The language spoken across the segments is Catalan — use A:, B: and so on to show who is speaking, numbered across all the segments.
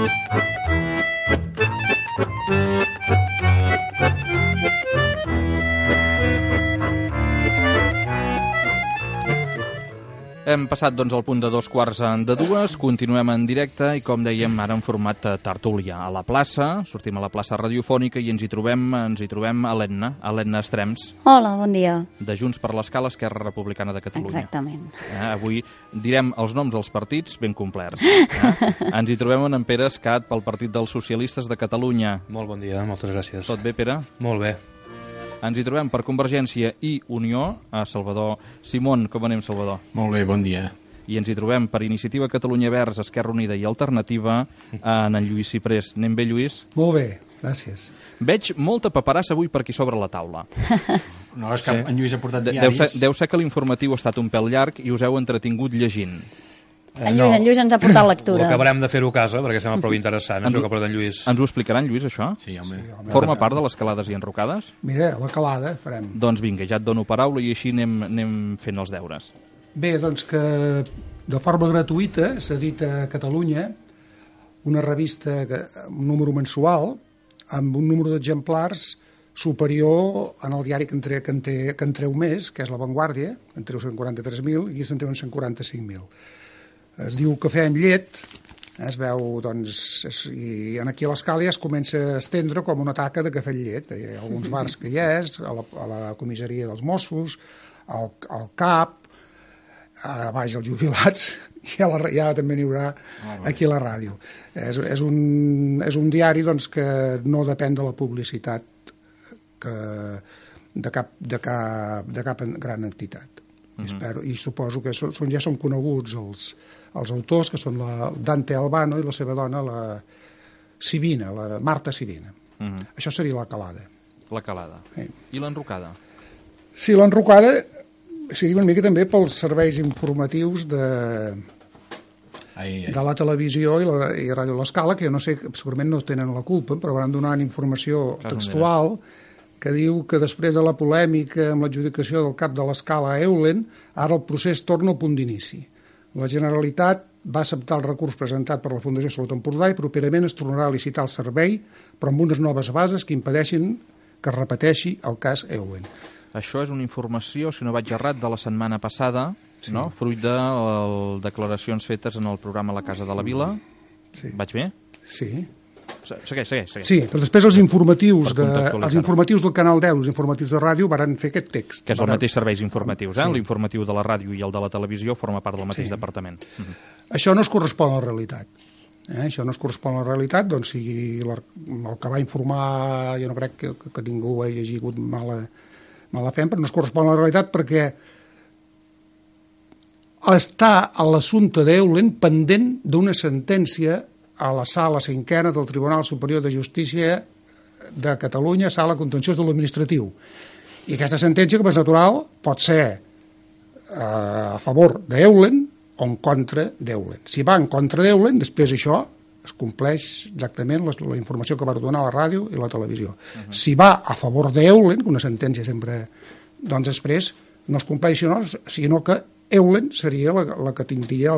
A: Hem passat doncs al punt de 2:15, continuem en directe i com dèiem ara en format tertúlia a la plaça, sortim a la plaça radiofònica i ens hi trobem a l'Edna Estrems.
B: Hola, bon dia.
A: De Junts per l'Escala, Esquerra Republicana de Catalunya.
B: Exactament.
A: Avui direm els noms dels partits ben complerts. Ens hi trobem en Pere Escat pel Partit dels Socialistes de Catalunya.
C: Molt bon dia, moltes gràcies.
A: Tot bé, Pere?
C: Molt bé.
A: Ens hi trobem per Convergència i Unió, a Salvador Simón. Com anem, Salvador?
D: Molt bé, bon dia.
A: I ens hi trobem per Iniciativa Catalunya Verds, Esquerra Unida i Alternativa, en Lluís Ciprés. Anem bé, Lluís?
E: Molt bé, gràcies.
A: Veig molta paperassa avui per aquí sobre la taula.
D: No, és que en Lluís ha portat diaris.
A: Deu ser que l'informatiu ha estat un pèl llarg i us heu entretingut llegint.
B: En Lluís ens ha portat lectura.
C: Ho acabarem de fer-ho a casa, perquè sembla prou interessant, això que ha portat en Lluís.
A: Ens ho explicarà en Lluís, això?
D: Sí, home.
A: Forma part de les calades i enrocades?
E: Mira, la calada farem.
A: Doncs vinga, ja et dono paraula i així anem fent els deures.
E: Bé, doncs que de forma gratuïta s'edita a Catalunya una revista, un número mensual, amb un número d'exemplars superior en el diari que en treu més, que és La Vanguardia, en treu 143.000, i aquí se'n treuen 145.000. Es diu Cafè amb llet, es veu, doncs, i aquí a l'Escala ja es comença a estendre com una taca de cafè amb llet. Hi ha alguns bars que hi és, a la comissaria dels Mossos, al CAP, a baix els jubilats, i ara també n'hi haurà aquí a la ràdio. És un diari doncs, que no depèn de la publicitat de cap gran entitat. I suposo que ja són coneguts els autors, que són la Dante Albano i la seva dona, la Sibina, la Marta Sibina. Això seria la calada.
A: La calada. I l'enrocada?
E: Sí, l'enrocada seria una mica també pels serveis informatius de la televisió i Ràdio l'Escala, que jo no sé, segurament no tenen la culpa, però van donant informació textual que diu que després de la polèmica amb l'adjudicació del cap de l'Escala a Eulen, ara el procés torna al punt d'inici. La Generalitat va acceptar el recurs presentat per la Fundació Salut Empordà i properament es tornarà a licitar el servei, però amb unes noves bases que impedeixin que es repeteixi el cas Eulen.
A: Això és una informació, si no vaig errat, de la setmana passada, sí. No? Fruit de declaracions fetes en el programa La Casa de la Vila. Sí. Vaig bé?
E: Sí.
A: Segueix.
E: Sí, però després els informatius del Canal 10, els informatius de ràdio, van fer aquest text.
A: Que és el mateix serveis informatius, eh? Sí. L'informatiu de la ràdio i el de la televisió forma part del mateix departament.
E: Això no es correspon a la realitat. Això no es correspon a la realitat, doncs si el que va informar, jo no crec que ningú hagi hagut mala fe, però no es correspon a la realitat perquè està a l'assumpte d'Eulen pendent d'una sentència a la sala cinquena del Tribunal Superior de Justícia de Catalunya, sala contenciós de l'administratiu. I aquesta sentència, com és natural, pot ser a favor d'Eulen o en contra d'Eulen. Si va en contra d'Eulen, després això es compleix exactament la informació que va donar la ràdio i la televisió. Si va a favor d'Eulen, una sentència sempre, doncs després no es compleix, sinó que Eulen seria la que tindria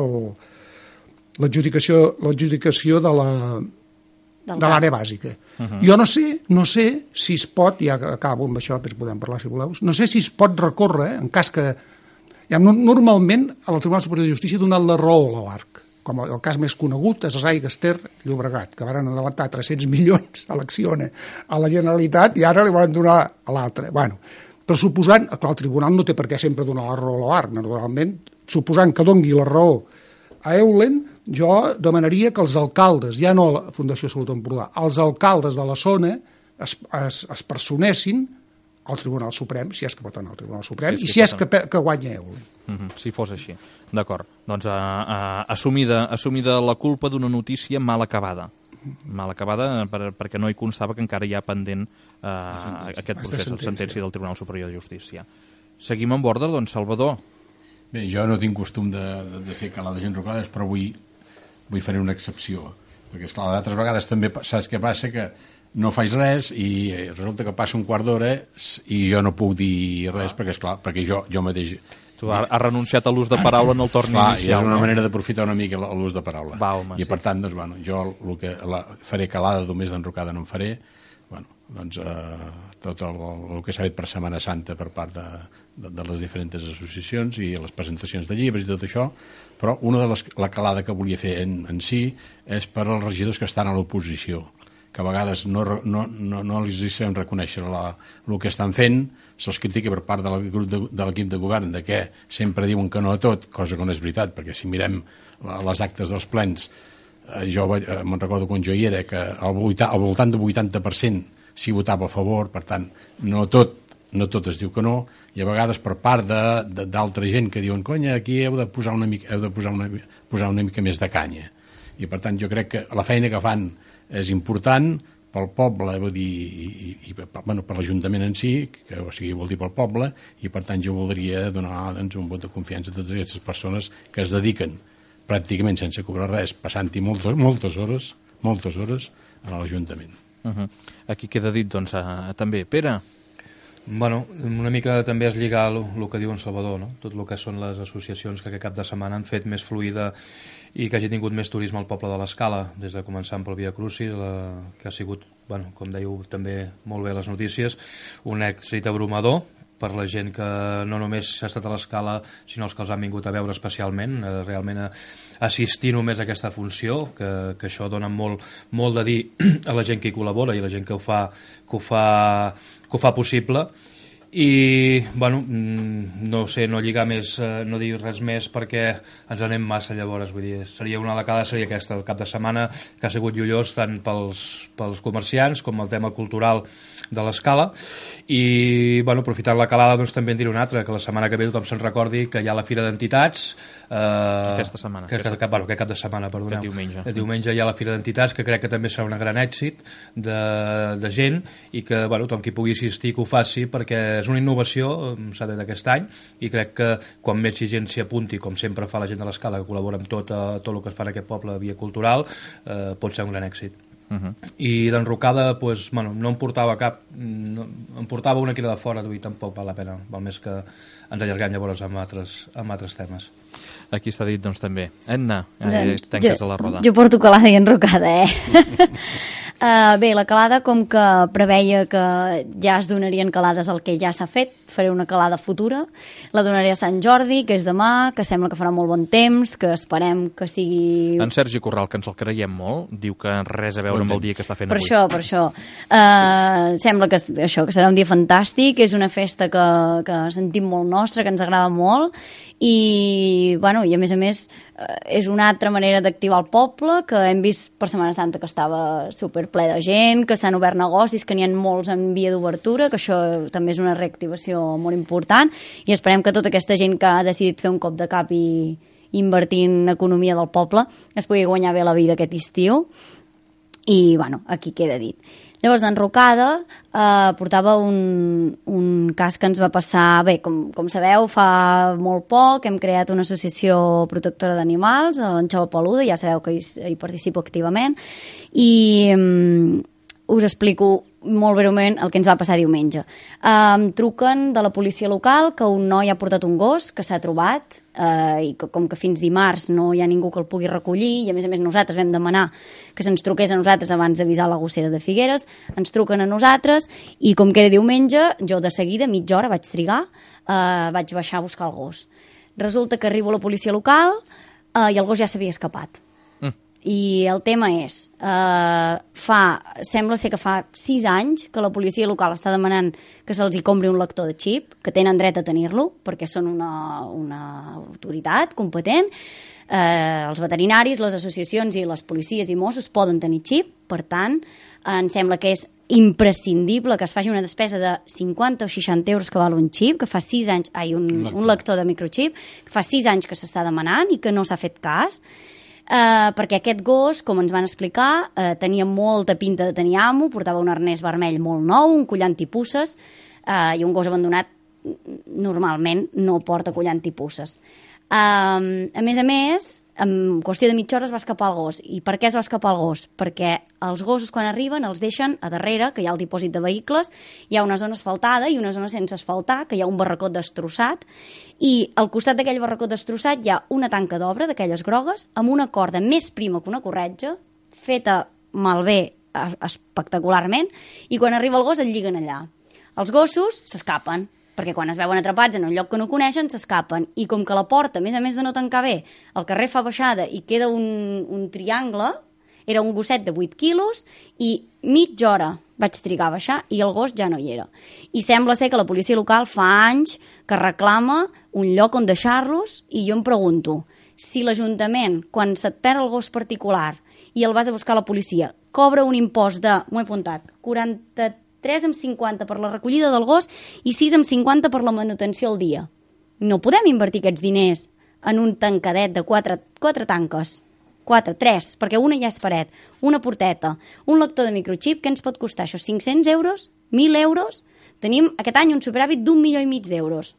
E: l'adjudicació de l'àrea bàsica. Jo no sé si es pot, ja acabo amb això, després podem parlar si voleu, no sé si es pot recórrer en cas que... Normalment el Tribunal Superior de Justícia ha donat la raó a l'OARC, com el cas més conegut és Rai Gaster Llobregat, que van adelantar 300 milions a l'Acciona a la Generalitat i ara li van donar a l'altre. Bueno, però suposant que el Tribunal no té per què sempre donar la raó a l'OARC, naturalment, suposant que doni la raó a Eulen, jo demanaria que els alcaldes, ja no la Fundació Salut Empordà, els alcaldes de la zona es personessin al Tribunal Suprem, si és que pot anar al Tribunal Suprem, i si és que guanya Eulen.
A: Si fos així. D'acord. Doncs assumida la culpa d'una notícia mal acabada. Mal acabada perquè no hi constava que encara hi ha pendent aquest procés de sentència del Tribunal Superior de Justícia. Seguim amb ordre, doncs, Salvador.
D: Bé, jo no tinc costum de fer calades enrocades, però vull fer una excepció. Perquè, esclar, d'altres vegades també saps què passa, que no faig res i resulta que passa un quart d'hora i jo no puc dir res perquè, esclar, perquè jo mateix
A: Tu has renunciat a l'ús de paraula en el torn inicial.
D: I és una manera d'aprofitar una mica l'ús de paraula.
A: Va, home,
D: I per tant, doncs, bueno, jo faré calada només d'enrocada no en faré. Bueno, doncs tot el que s'ha fet per Setmana Santa per part de les diferents associacions i les presentacions de llibres i tot això, però una de la calada que volia fer en si és per als regidors que estan a l'oposició, que a vegades no els sabem reconèixer el que estan fent, se'ls critica per part de l'equip de govern de que sempre diuen que no a tot, cosa que no és veritat, perquè si mirem les actes dels plens, jo me'n recordo quan jo hi era que al voltant del 80% s'hi votava a favor, per tant no tot es diu que no, i a vegades per part d'altra gent que diuen conya, aquí heu de posar una mica més de canya, i per tant jo crec que la feina que fan és important pel poble, vull dir, i per l'Ajuntament en si, que o sigui, vol dir pel poble, i per tant jo voldria donar doncs, un vot de confiança a totes aquestes persones que es dediquen pràcticament sense cobrar res, passant-hi moltes hores a l'Ajuntament.
A: Aquí queda dit, doncs, també. Pere?
C: Bueno, una mica també es lligar el que diu en Salvador, no? Tot el que són les associacions que aquest cap de setmana han fet més fluida i que hagi tingut més turisme al poble de l'Escala, des de començar pel Via Crucis, que ha sigut, bueno, com dèieu també molt bé les notícies, un èxit abrumador per la gent que no només s'ha estat a l'Escala, sinó els que els han vingut a veure especialment, realment a assistir només a aquesta funció, que això dona molt de dir a la gent que hi col·labora i a la gent que ho fa possible. I, bueno, no sé, no lligar més, no dir res més perquè ens anem massa llavors, vull dir, seria una de cada seria aquesta, el cap de setmana que ha sigut joiós tant pels comerciants com el tema cultural de l'Escala i, bueno, aprofitant la calada doncs també en diré una altra, que la setmana que ve tothom se'n recordi que hi ha la Fira d'Entitats
A: aquesta setmana
C: aquest cap de setmana, perdoneu,
A: aquest
C: diumenge hi ha la Fira d'Entitats que crec que també serà un gran èxit de gent i que, bueno, tothom qui pugui assistir que ho faci perquè és una innovació, s'ha dit aquest any i crec que quan més gent s'hi apunti com sempre fa la gent de l'Escala que col·labora amb tot el que es fa en aquest poble via cultural pot ser un gran èxit. I d'enrocada, pues, bueno, no em portava cap em portava una que era de fora i tampoc val la pena, val més que ens allarguem llavors amb altres temes.
A: Aquí està dit doncs també. Edna, tanques a la roda.
B: Jo porto calada i enrocada, bé, la calada com que preveia que ja es donarien calades al que ja s'ha fet, faré una calada futura, la donaré a Sant Jordi, que és demà, que sembla que farà molt bon temps, que esperem que sigui...
A: En Sergi Corral, que ens el creiem molt, diu que res a veure amb el dia que està fent avui.
B: Per això. Sembla que serà un dia fantàstic, és una festa que sentim molt nostra, que ens agrada molt, i a més és una altra manera d'activar el poble, que hem vist per Setmana Santa que estava superple de gent, que s'han obert negocis, que n'hi ha molts en via d'obertura, que això també és una reactivació molt important, i esperem que tota aquesta gent que ha decidit fer un cop de cap i invertir en economia del poble es pugui guanyar bé la vida aquest estiu. I, aquí queda dit. Llavors, d'enrocada, portava un cas que ens va passar... Bé, com sabeu, fa molt poc hem creat una associació protectora d'animals, l'Anxova Peluda, ja sabeu que hi participo activament, i us explico molt breument el que ens va passar diumenge. Em truquen de la policia local que un noi ha portat un gos que s'ha trobat i que, com que fins dimarts no hi ha ningú que el pugui recollir i a més nosaltres vam demanar que se'ns truqués a nosaltres abans d'avisar la gossera de Figueres, ens truquen a nosaltres i com que era diumenge, jo de seguida, mitja hora vaig trigar, vaig baixar a buscar el gos. Resulta que arribo a la policia local i el gos ja s'havia escapat. I el tema és, sembla ser que fa 6 anys que la policia local està demanant que se'ls hi compri un lector de xip, que tenen dret a tenir-lo, perquè són una autoritat competent. Els veterinaris, les associacions i les policies i Mossos poden tenir xip, per tant, em sembla que és imprescindible que es faci una despesa de 50 o 60 euros que val un xip, que fa 6 anys, un lector de microxip, que fa 6 anys que s'està demanant i que no s'ha fet cas, perquè aquest gos, com ens van explicar, tenia molta pinta de tenir amo, portava un arnès vermell molt nou, un collar antipuces, i un gos abandonat normalment no porta collar antipuces. A més, en qüestió de mitja hora es va escapar el gos. I per què es va escapar el gos? Perquè els gossos quan arriben els deixen a darrere, que hi ha el dipòsit de vehicles, hi ha una zona asfaltada i una zona sense asfaltar, que hi ha un barracot destrossat, i al costat d'aquell barracot destrossat hi ha una tanca d'obra d'aquelles grogues amb una corda més prima que una corretja, feta malbé espectacularment, i quan arriba el gos el lliguen allà. Els gossos s'escapen, perquè quan es veuen atrapats en un lloc que no coneixen, s'escapen. I com que la porta, a més de no tancar bé, el carrer fa baixada i queda un triangle, era un gosset de 8 quilos i mitja hora vaig trigar a baixar i el gos ja no hi era. I sembla ser que la policia local fa anys que reclama un lloc on deixar-los, i jo em pregunto, si l'Ajuntament, quan se't perd el gos particular i el vas a buscar a la policia, cobra un impost de, m'ho he apuntat, 43,50 per la recollida del gos i 6,50 per la manutenció al dia. No podem invertir aquests diners en un tancadet de 4 tanques. 3, perquè una ja és paret, una porteta, un lector de microxip, què ens pot costar això? 500 euros? 1.000 euros? Tenim aquest any un superàvit d'1,5 milió d'euros.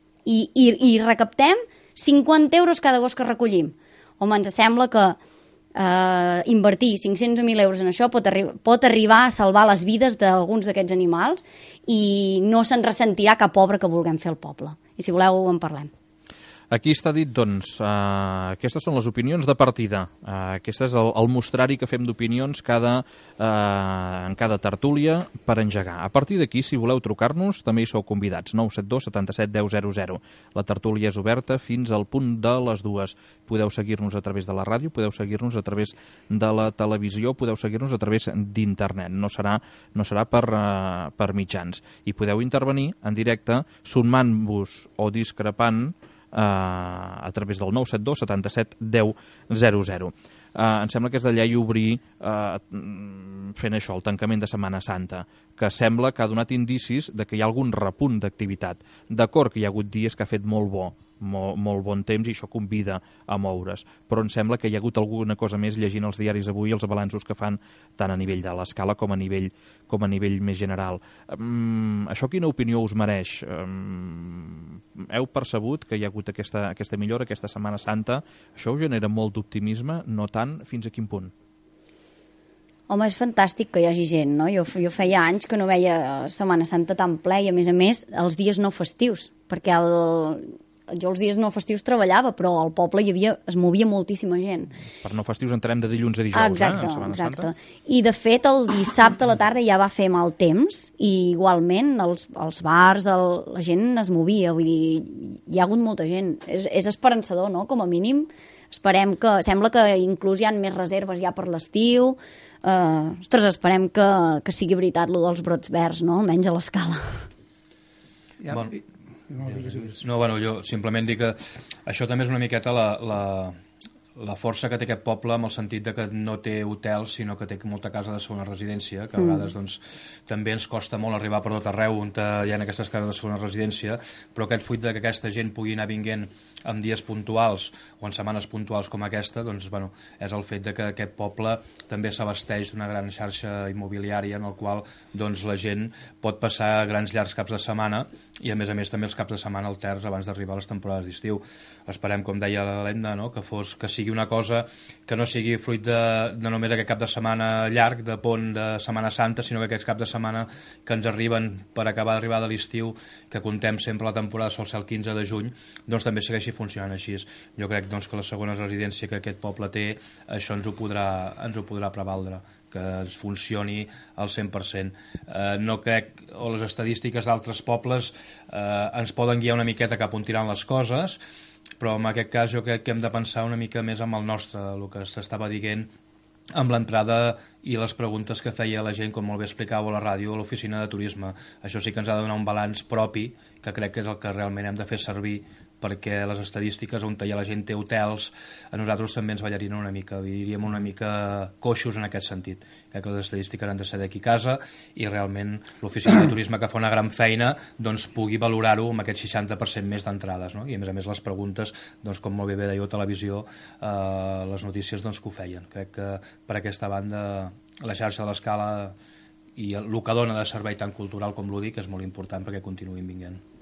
B: I recaptem 50 euros cada gos que recollim. Home, ens sembla que invertir 500 o 1.000 euros en això pot arribar a salvar les vides d'alguns d'aquests animals i no se'n ressentirà cap obra que vulguem fer al poble. I si voleu en parlem.
A: Aquí està dit, doncs, aquestes són les opinions de partida. Aquest és el mostrari que fem d'opinions en cada tertúlia per engegar. A partir d'aquí, si voleu trucar-nos, també hi sou convidats. 972 77 10 00. La tertúlia és oberta fins al punt de les 2. Podeu seguir-nos a través de la ràdio, podeu seguir-nos a través de la televisió, podeu seguir-nos a través d'internet. No serà per mitjans. I podeu intervenir en directe sumant-vos o discrepant a través del 972 77 10 00. Em sembla que és de llei obrir fent això, el tancament de Setmana Santa, que sembla que ha donat indicis de que hi ha algun repunt d'activitat. D'acord que hi ha hagut dies que ha fet molt bon temps i això convida a moure's, però em sembla que hi ha hagut alguna cosa més llegint els diaris avui, els balanços que fan tant a nivell de l'escala com a nivell més general. Això quina opinió us mereix? Heu percebut que hi ha hagut aquesta millora, aquesta Setmana Santa? Això us genera molt d'optimisme? No tant? Fins a quin punt?
B: Home, és fantàstic que hi hagi gent, no? Jo feia anys que no veia Setmana Santa tan ple i, a més, els dies no festius, perquè jo els dies no festius treballava, però al poble es movia moltíssima gent.
A: Per no festius entenem de dilluns a dijous,
B: exacte. Santa. I de fet el dissabte a la tarda ja va fer mal temps i igualment els bars, la gent es movia, vull dir, hi ha hagut molta gent. És esperançador, no?, com a mínim. Sembla que inclús hi ha més reserves ja per l'estiu. Esperem que sigui veritat lo dels brots verds, no?, almenys a l'escala.
C: Jo simplement dic que això també és una miqueta la força que té aquest poble, en el sentit de que no té hotels, sinó que té molta casa de segona residència, que a vegades doncs, també ens costa molt arribar per tot arreu on hi ha aquestes cases de segona residència, però aquest fet de que aquesta gent pugui anar vinguent en dies puntuals o en setmanes puntuals com aquesta, doncs, és el fet de que aquest poble també s'abasteix d'una gran xarxa immobiliària en el qual doncs, la gent pot passar grans llargs caps de setmana i a més també els caps de setmana alters abans d'arribar a les temporades d'estiu. Esperem, com deia l'Helena, no?, que sigui una cosa que no sigui fruit de només aquest cap de setmana llarg, de pont de Setmana Santa, sinó que aquests caps de setmana que ens arriben per acabar d'arribar de l'estiu, que contem sempre la temporada sol ser el 15 de juny, doncs també segueixi funcionant així. Jo crec doncs, que la segona residència que aquest poble té, això ens ho podrà prevaldre, que es funcioni al 100%. No crec, o les estadístiques d'altres pobles ens poden guiar una miqueta cap on tiran les coses, però en aquest cas jo crec que hem de pensar una mica més amb el nostre, el que s'estava dient amb l'entrada i les preguntes que feia la gent, com molt bé explicava a la ràdio, a l'oficina de turisme. Això sí que ens ha de donar un balanç propi, que crec que és el que realment hem de fer servir, perquè les estadístiques on la gent té hotels, a nosaltres també ens ballarien una mica, diríem una mica coixos en aquest sentit. Crec que les estadístiques han de ser d'aquí a casa i realment l'oficina de turisme, que fa una gran feina, doncs pugui valorar-ho amb aquest 60% més d'entrades, no? I a més les preguntes, doncs, com molt bé deia a televisió, les notícies doncs, que ho feien. Crec que per aquesta banda la xarxa de l'Escala i el que dona de servei tant cultural com lúdic és molt important perquè continuïn vinguent.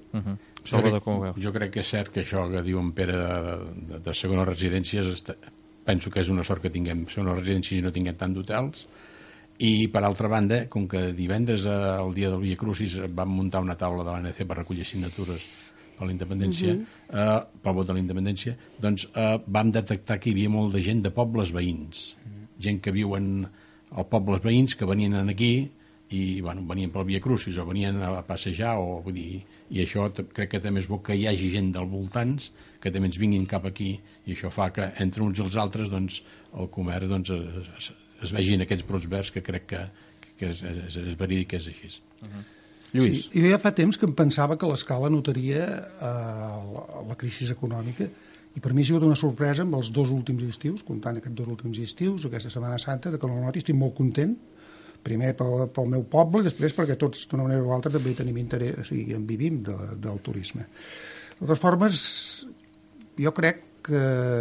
A: Salvador, com ho veus?
D: Jo crec que és cert que això que diu en Pere de segones residències, penso que és una sort que tinguem segones residències i no tinguem tant d'hotels. I, per altra banda, com que divendres, el dia del Via Crucis, vam muntar una taula de l'ANC per recollir signatures per la independència, pel vot de la independència, doncs vam detectar que hi havia molt de gent de pobles veïns, gent que viuen a pobles veïns, que venien aquí i venien pel Via Crucis o venien a passejar, vull dir, i això crec que també és bo que hi hagi gent dels voltants que també ens vinguin cap aquí, i això fa que entre uns i els altres doncs, el comerç doncs, es vegin aquests brots verds, que crec que és verídic que és així.
A: Lluís.
E: Sí, jo ja fa temps que em pensava que l'Escala notaria la crisi econòmica, i per mi ha sigut una sorpresa amb els 2 últims estius, comptant aquests 2 últims estius, aquesta Setmana Santa, de que la noti estic molt content, primer pel meu poble i després perquè tots d'una manera o altra també tenim interès, o sigui, en vivim del turisme. De totes formes, jo crec que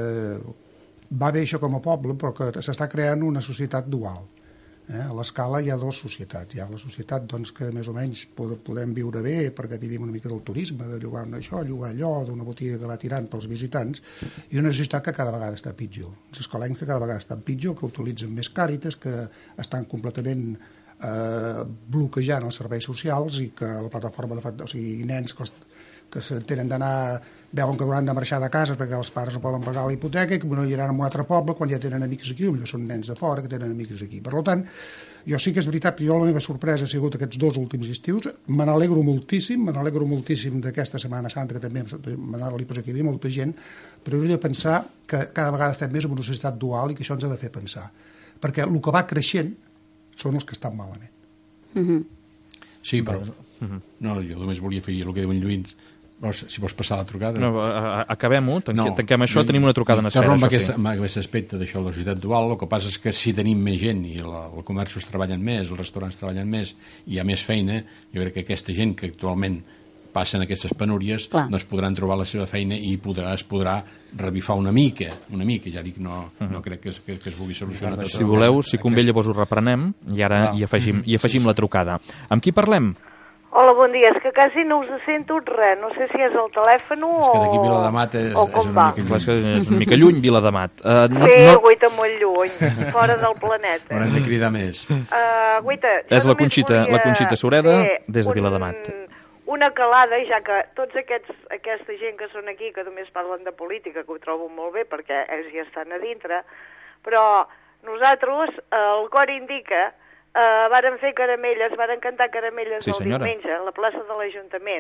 E: va bé això com a poble, però que s'està creant una societat dual. A l'Escala hi ha 2 societats. Hi ha la societat doncs, que més o menys podem viure bé perquè vivim una mica del turisme, de llogar això, llogar allò, d'una botiga que va tirant pels visitants, i una societat que cada vegada està pitjor. Els escalencs que cada vegada estan pitjor, que utilitzen més Càritas, que estan completament bloquejant els serveis socials i que la plataforma, o sigui, nens que tenen d'anar, veuen que hauran de marxar de casa perquè els pares no poden pagar la hipoteca i que no iran a un altre poble quan ja tenen amics aquí, potser són nens de fora que tenen amics aquí. Per tant, jo sí que és veritat que la meva sorpresa ha sigut aquests 2 últims estius. Me n'alegro moltíssim d'aquesta Setmana Santa, que també li posa que hi havia molta gent, però hauria de pensar que cada vegada estem més en una societat dual i que això ens ha de fer pensar. Perquè el que va creixent són els que estan malament.
D: Sí, però no, jo només volia fer el que diu en Lluís. Si vols passar la trucada.
A: No, acabem-ho, tanquem això, tenim una trucada en espera.
D: Amb aquest aspecte d'això de la societat dual, el que passa és que si tenim més gent i els comerços treballen més, els restaurants treballen més, i hi ha més feina, jo crec que aquesta gent que actualment passen aquestes penúries, doncs podran trobar la seva feina i es podrà revifar una mica, ja dic, no crec que es vulgui solucionar tot.
A: Si voleu, si convé, llavors ho reprenem i ara hi afegim la trucada. Amb qui parlem?
F: Hola, bon dia. És que quasi no us sento res. No sé si és el telèfon o...
D: És que d'aquí Viladamat és una mica
A: lluny. És una mica lluny, Viladamat.
F: Sí, Guaita, molt lluny, fora del planeta.
D: Haurem de cridar més.
F: Guaita,
A: és la Conxita Sureda, des de Viladamat.
F: Una calada, ja que tots aquesta gent que són aquí, que només parlen de política, que ho trobo molt bé, perquè ells ja estan a dintre, però nosaltres, el cor indica... varen fer caramelles, varen cantar caramelles el diumenge a la plaça de l'Ajuntament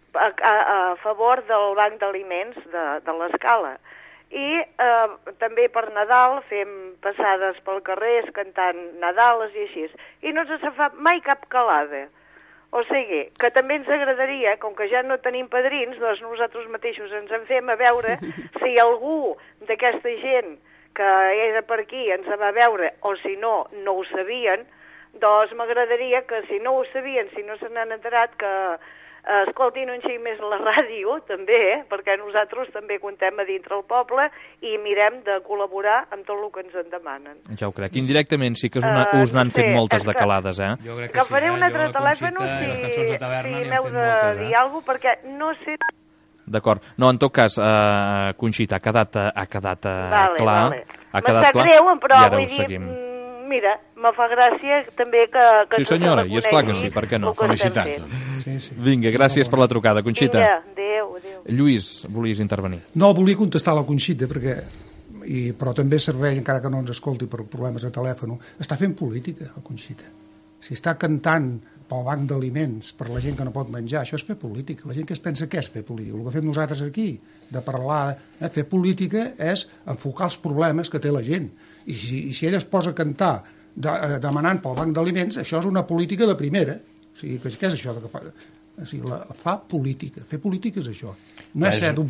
F: a favor del banc d'aliments de l'Escala. I també per Nadal fem passades pel carrer cantant Nadales i així. I no ens fa mai cap calada. O sigui, que també ens agradaria, com que ja no tenim padrins, doncs nosaltres mateixos ens en fem a veure si algú d'aquesta gent que era per aquí ens va veure, o si no, no ho sabien, doncs m'agradaria que si no ho sabien, si no se n'han enterat, que escoltin un xic més la ràdio, també, perquè nosaltres també comptem a dintre el poble i mirem de col·laborar amb tot el que ens en demanen.
A: Ja ho crec. Indirectament sí que us n'han fet moltes de calades, eh?
F: Jo crec que faré un altre telèfon si m'heu de dir alguna cosa, perquè no sé...
A: D'acord. No, en tot cas, Conxita, ha quedat clar. Ha quedat clar,
F: greu, però
A: i ara ho seguim.
F: Mira, me fa gràcia també que
A: sí, senyora, i esclar que sí, per què no?
D: Felicitats.
E: Sí.
A: Vinga, gràcies per la trucada, Conxita.
F: Vinga, adéu.
A: Lluís, volies intervenir?
E: No, volia contestar a la Conxita, però també serveix, encara que no ens escolti per problemes de telèfon, està fent política, la Conxita. Si està cantant pel banc d'aliments per la gent que no pot menjar, això és fer política. La gent que es pensa què és fer política? El que fem nosaltres aquí, de parlar, fer política és enfocar els problemes que té la gent. I si ella es posa a cantar demanant pel banc d'aliments, això és una política de primera. O sigui, què és això que fa? O sigui, fa política. Fer política és això. No és ser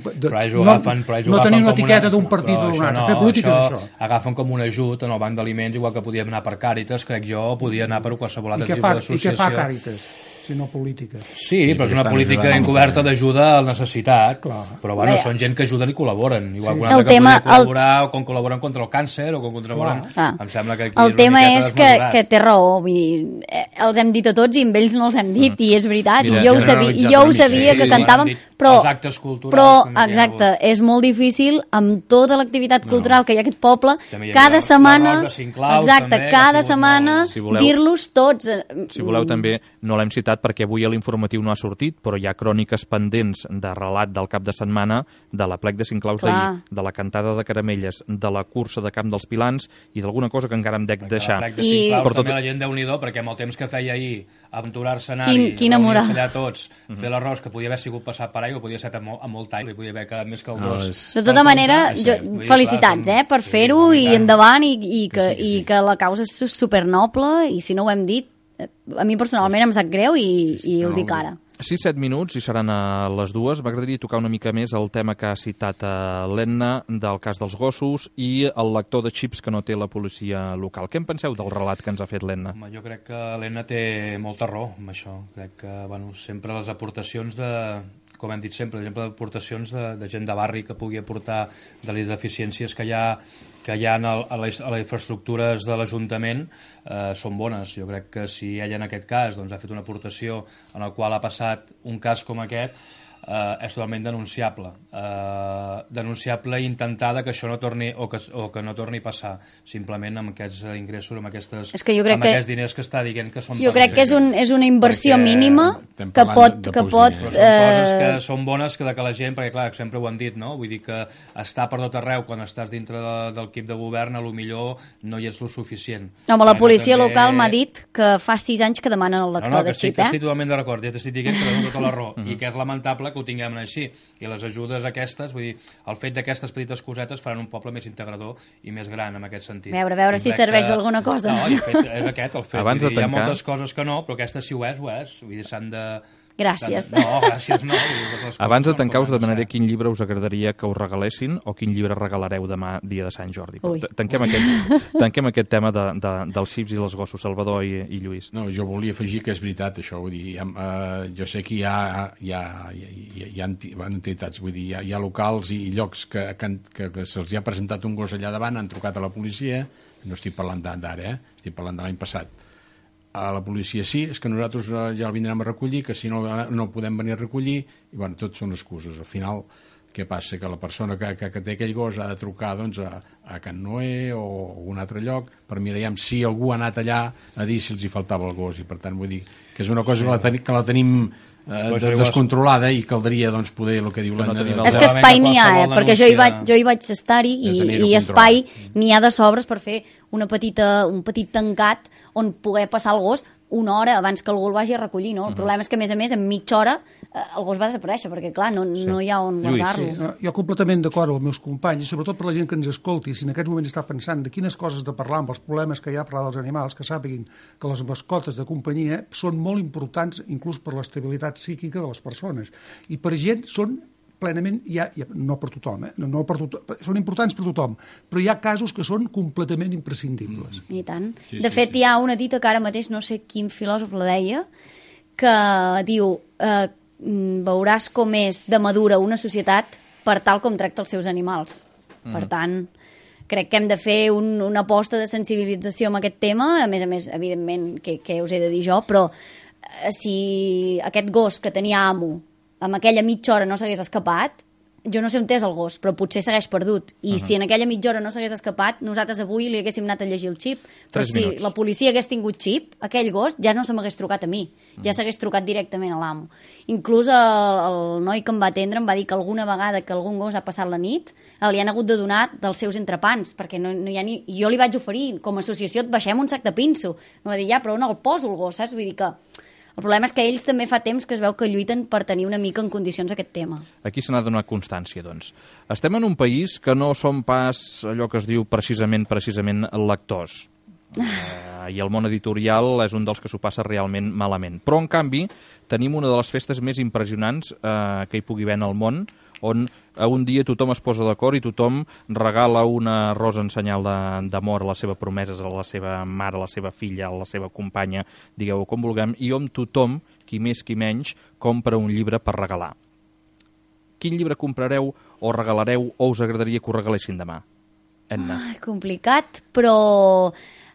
E: no tenir una etiqueta d'un partit o d'un altre. Fer política és això.
C: Agafen com un ajut en el banc d'aliments, igual que podíem anar per Càritas, crec jo, podia anar per qualsevol altre tipus d'associació.
E: I què fa Càritas? sinó política.
C: Sí, però és una política encoberta d'ajuda al necessitat. Però bueno, són gent que ajuden i col·laboren. Igual que una altra que podria col·laborar o com col·laboren contra el càncer o com col·laboren... Em sembla que aquí
B: el tema és que té raó, vull dir, els hem dit a tots i amb ells no els hem dit, i és veritat, i jo ho sabia que cantàvem, però exacte, és molt difícil amb tota l'activitat cultural que hi ha a aquest poble, cada setmana dir-los tots.
A: Si voleu també, no l'hem citat perquè avui a l'informatiu no ha sortit, però hi ha cròniques pendents de relat del cap de setmana, de la plec de Cinclaus d'ahir, de la cantada de Caramelles, de la cursa de Camp dels Pilans i d'alguna cosa que encara em dec deixar.
C: La plec de Cinclaus també la gent déu-n'hi-do, perquè amb el temps que feia ahir, aventurar-se-anar-hi, reunir-se allà tots, fer l'arròs, que podia haver sigut passat per aigua, podia ser amb molt aigua, podia haver quedat més caldós.
B: De tota manera, felicitats per fer-ho i endavant, i que la causa és supernoble, i si no ho hem dit, a mi personalment em sap greu i ho dic ara.
A: 6-7 minuts i seran a les 2. M'agradaria tocar una mica més el tema que ha citat l'Enna del cas dels gossos i el lector de xips que no té la policia local. Què en penseu del relat que ens ha fet l'Enna?
C: Jo crec que l'Enna té molta raó amb això. Crec que sempre les aportacions com hem dit sempre, aportacions de gent de barri que pugui aportar de les deficiències que hi ha a les infraestructures de l'Ajuntament són bones. Jo crec que si ella en aquest cas ha fet una aportació en el qual ha passat un cas com aquest, és totalment denunciable. Denunciable i intentar que això no torni o que no torni a passar simplement amb aquests ingressos, amb aquests diners que està dient que són...
B: Jo crec que és una inversió mínima que pot...
C: Són coses que són bones que la gent, perquè clar, sempre ho han dit, no? Vull dir que estar per tot arreu quan estàs dintre del equip de govern, a lo millor no hi és lo suficient.
B: No, la policia local m'ha dit que fa 6 anys que demanen el lector de xip,
C: estic totalment d'acord, ja t'estic dient que dono tota la raó, i que és lamentable que ho tinguem així, i les ajudes aquestes, vull dir, el fet d'aquestes petites cosetes faran un poble més integrador i més gran en aquest sentit.
B: A veure si serveix d'alguna cosa.
C: No, és aquest el fet. Hi ha moltes coses que no, però aquesta si ho és, vull dir, s'han de...
B: Gràcies.
C: No, gràcies no.
A: Abans de tancar us demanaré quin llibre us agradaria que us regalessin o quin llibre regalareu demà, dia de Sant Jordi. Tanquem aquest tema dels xips i els gossos, Salvador i Lluís.
D: No, jo volia afegir que és veritat això, vull dir, jo sé que hi ha entitats, vull dir, hi ha locals i llocs que se'ls ha presentat un gos allà davant, han trucat a la policia, no estic parlant d'ara, estic parlant de l'any passat. A la policia sí, és que nosaltres ja el vindrem a recollir, que si no podem venir a recollir, i bueno, tot són excuses. Al final, què passa? Que la persona que té aquell gos ha de trucar a Can Noé o a un altre lloc per mirar si algú ha anat allà a dir si els hi faltava el gos, i per tant vull dir que és una cosa que la tenim descontrolada i caldria poder el que diu l'Anna.
B: És que espai n'hi ha, perquè jo hi vaig estar-hi i espai n'hi ha de sobres per fer un petit tancat on poder passar el gos una hora abans que algú el vagi a recollir, no? El problema és que, a més, en mitja hora el gos va desaparèixer, perquè, clar, no hi ha on guardar-lo.
E: Sí, jo completament d'acord amb els meus companys, i sobretot per la gent que ens escolti, si en aquests moments està pensant de quines coses de parlar amb els problemes que hi ha per als animals, que sàpiguin que les mascotes de companyia són molt importants, inclús per l'estabilitat psíquica de les persones. I per gent són plenament, no per tothom, són importants per tothom, però hi ha casos que són completament imprescindibles.
B: I tant. De fet, hi ha una dita que ara mateix, no sé quin filòsof la deia, que diu veuràs com és de madura una societat per tal com tracta els seus animals. Per tant, crec que hem de fer una aposta de sensibilització amb aquest tema, a més, evidentment, que us he de dir jo, però si aquest gos que tenia amo amb aquella mitja hora no s'hagués escapat, jo no sé on és el gos, però potser segueix perdut. I si en aquella mitja hora no s'hagués escapat, nosaltres avui li haguéssim anat a llegir el xip. Però si la policia hagués tingut xip, aquell gos ja no se m'hagués trucat a mi, ja s'hagués trucat directament a l'amo. Inclús el noi que em va atendre em va dir que alguna vegada que algun gos ha passat la nit, li han hagut de donar dels seus entrepans, perquè no hi ha ni... Jo li vaig oferir, com a associació, et baixem un sac de pinso. Em va dir, però on el poso el gos, saps? Vull dir que... El problema és que ells també fa temps que es veu que lluiten per tenir una mica en condicions aquest tema.
A: Aquí se n'ha donat constància, doncs. Estem en un país que no som pas allò que es diu precisament lectors. I el món editorial és un dels que s'ho passa realment malament. Però, en canvi, tenim una de les festes més impressionants que hi pugui haver en el món, on un dia tothom es posa d'acord i tothom regala una rosa en senyal d'amor a la seva promesa, a la seva mare, a la seva filla, a la seva companya, digueu-ho com vulguem, i on tothom qui més qui menys, compra un llibre per regalar. Quin llibre comprareu o regalareu o us agradaria que ho regalessin demà? Edna.
B: Complicat, però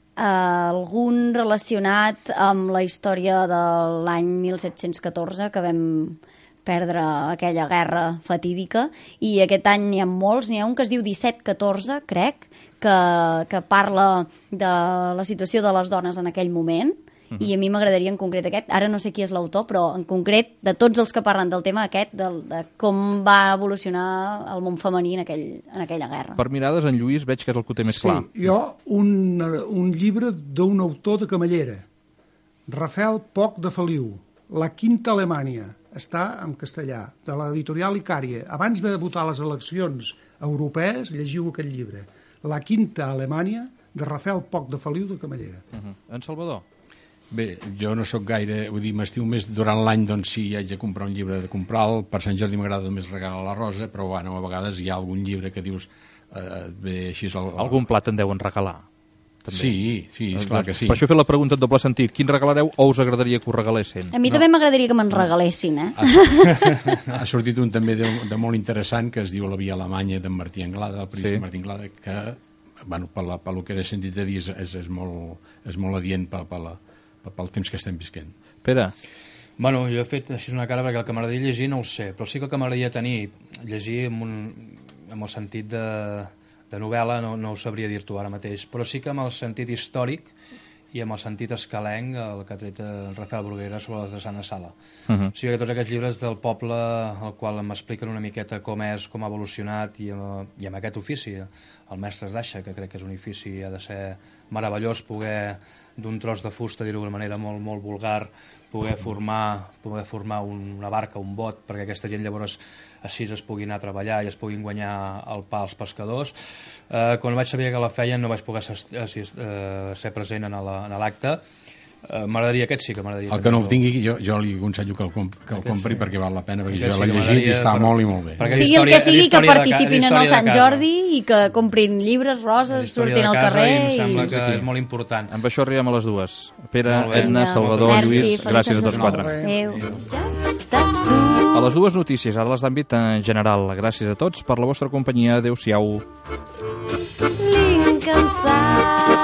B: algun relacionat amb la història de l'any 1714, que vam perdre aquella guerra fatídica, i aquest any n'hi ha molts, n'hi ha un que es diu 1714, crec, que parla de la situació de les dones en aquell moment, i a mi m'agradaria en concret aquest, ara no sé qui és l'autor, però en concret, de tots els que parlen del tema aquest, de com va evolucionar el món femení en aquella guerra.
A: Per mirades, en Lluís veig que és el que ho té més clar.
E: Sí, jo un llibre d'un autor de Camallera, Rafael Poch de Feliu, La Quinta Alemanya, està en castellà, de l'editorial Icària. Abans de votar les eleccions europees, llegiu aquest llibre. La Quinta Alemanya, de Rafael Poch de Feliu de Camallera.
A: En Salvador?
D: Bé, jo no sóc gaire, vull dir, m'estiu més durant l'any, doncs sí, haig de comprar un llibre de comprar-lo, per Sant Jordi m'agrada només regalar la rosa, però bueno, a vegades hi ha algun llibre que dius, bé, així és el...
A: Algun plat en deuen regalar. També.
D: Sí, esclar que sí.
A: Per això he fet la pregunta en doble sentit. Quin regalareu o us agradaria que ho regalessin?
B: A mi també m'agradaria que me'n regalessin,
D: Ha sortit un també de molt interessant que es diu La Via Alemanya d'en Martí Anglada, el periodista Martí Anglada, que, bueno, pel que he sentit a dir, és molt adient pel temps que estem visquent.
A: Pere?
C: Bueno, jo he fet així una cara perquè el que m'agradaria llegir no ho sé, però sí que el que m'agradaria llegir amb el sentit de novel·la no ho sabria dir-t'ho ara mateix, però sí que amb el sentit històric i amb el sentit escalenc, el que ha tret Rafael Bruguera sobre les Drassanes Sala. O sigui que tots aquests llibres del poble, al qual m'expliquen una miqueta com ha evolucionat i amb aquest ofici, el Mestres d'Aixa, que crec que és un ofici, ha de ser meravellós poder d'un tros de fusta, dir-ho d'una manera molt, molt vulgar, poder formar una barca, un bot, perquè aquesta gent llavors així es pugui anar a treballar i es puguin guanyar el pa als pescadors. Quan vaig saber que la feien no vaig poder ser present en l'acte. M'agradaria aquest, sí que m'agradaria.
D: El que no el tingui, jo li aconsello que el compri perquè val la pena, perquè jo l'he llegit i està molt i molt bé.
B: Sigui el que sigui, que participin en el Sant Jordi i que comprin llibres, roses, surtin al carrer.
C: Em sembla que és molt important.
A: Amb això arribem a les dues. Pere, Edna, Salvador, Lluís, gràcies a tots quatre. A les dues notícies, ara les d'àmbit general. Gràcies a tots per la vostra companyia. Adéu-siau. Lincoln